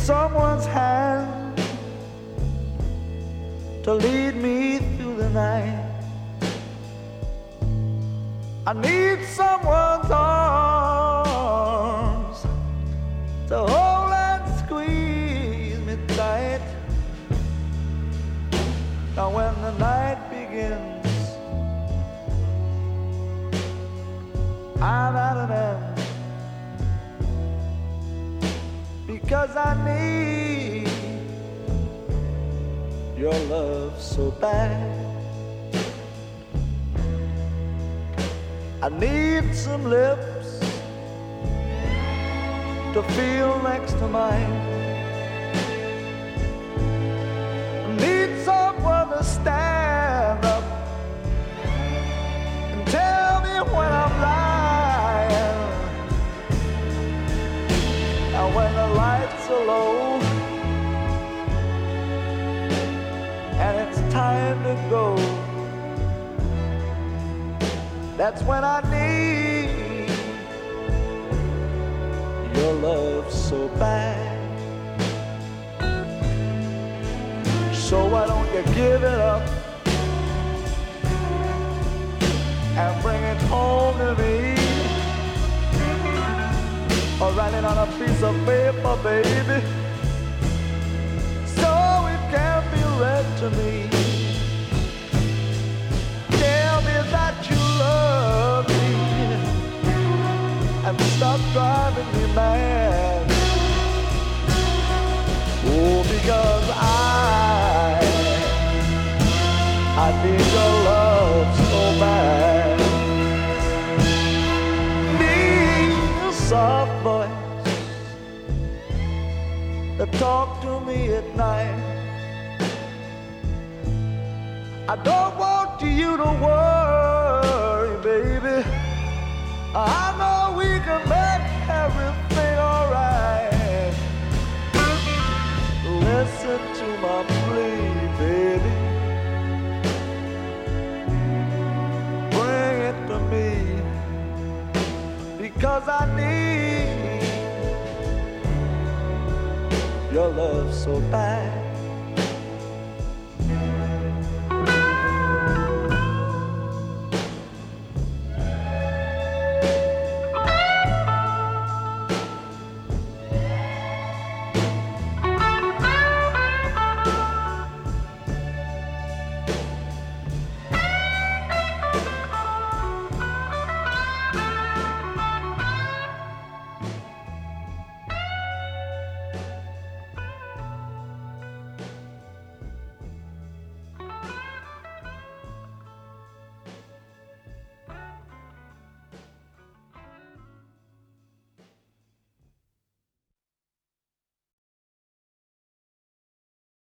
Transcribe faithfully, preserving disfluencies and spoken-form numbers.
someone's hand to lead me through the night. I need someone's arms to hold and squeeze me tight. Now when the night begins, I'm at an end, because I need your love so bad. I need some lips to feel next to mine. I need someone to stand up and tell me when I'm lying. And when the lights are low and it's time to go, that's when I need your love so bad. So why don't you give it up and bring it home to me, or write it on a piece of paper, baby, so it can be read to me. Tell me that you love me and stop driving me mad. Oh, because I I need your love so bad. Need a soft voice to talk to me at night. I don't want you to worry, baby. I know we can make everything alright. Listen to my plea, baby. Bring it to me, because I need your love so bad.